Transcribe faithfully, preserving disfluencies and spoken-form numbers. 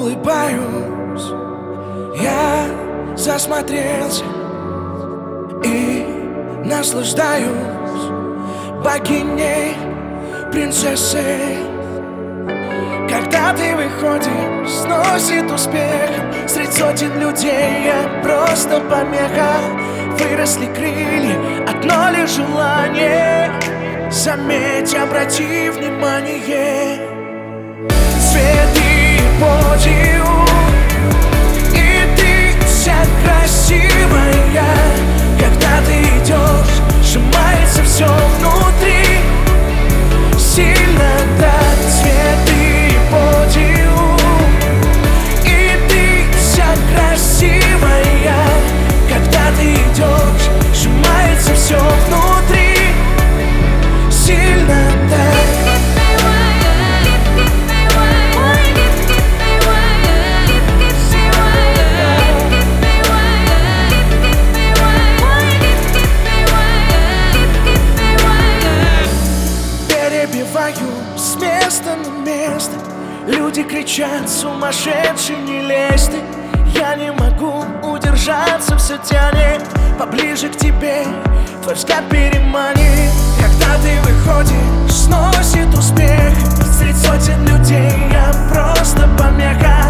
улыбаюсь, я засмотрелся и наслаждаюсь богиней, принцессой. Когда ты выходишь, сносит успехом средь сотен людей, я просто помеха. Выросли крылья, одно лишь желание. Заметь, обрати внимание. Цветы и подиум, и ты вся красивая. Когда ты идешь, сжимается все внутри. Сильно так. Цветы и подиум, и ты вся красивая. Когда ты идешь, сжимается все внутри. Сильно так. Перебиваю с места на место. Люди кричат: сумасшедший, не лезь ты. Я не могу удержаться, все тянет поближе к тебе. Твой взгляд переманит. Когда ты выходишь, сносит успех средь сотен людей, я просто помеха.